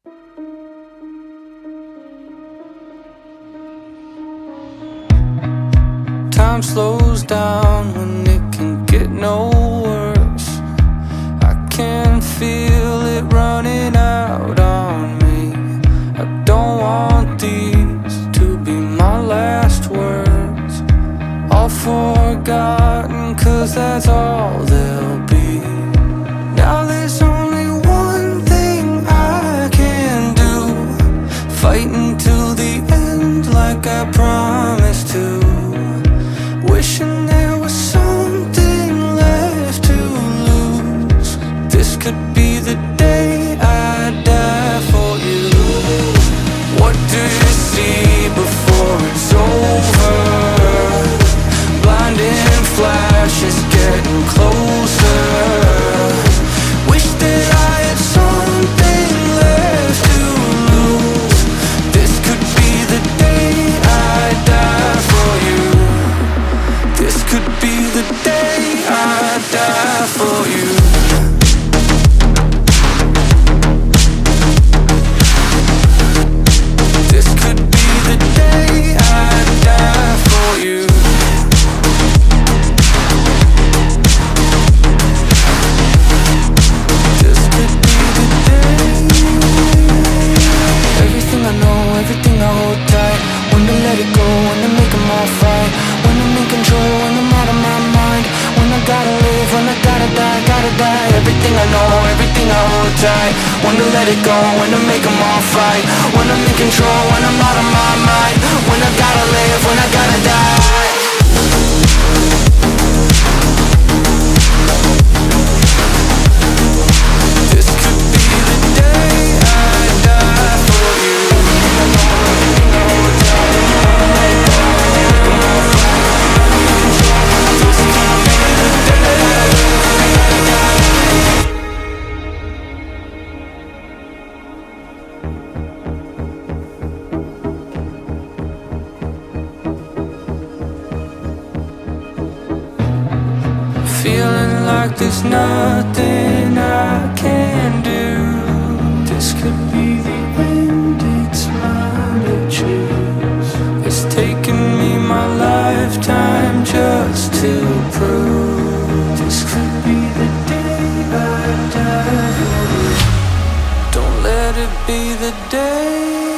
Time slows down when it can get no worse. I can feel it running out on me. I don't want these to be my last words. All forgotten, 'cause that's all they'll be. Now there's only one thing I can do, fighting till the end like I promised to. Wishing there was something left to lose. This could be the day I die for you. What do you see before it's over? Blinding flashes getting closer. Wish that I had something left to lose. This could be the day I die for you. This could be the day I die for you. This could be the day I die for you. This could be the day. Everything I know, everything I hold tight. When to let it go, when to make them all fight. When I'm in control, when I'm out of my mind. When I gotta live, when I gotta die, gotta die. Everything I know, everything I hold tight. When to let it go, when to make them all fight. When I'm in control, when I'm out of my mind. When I gotta live, when I gotta die. This could be the day I die for you. Everything I hold tight. This could be the day. Feeling like there's nothing I can do. This could be the end, it's mine to choose. It's taken me my lifetime just to prove. This could be the day I die. Don't let it be the day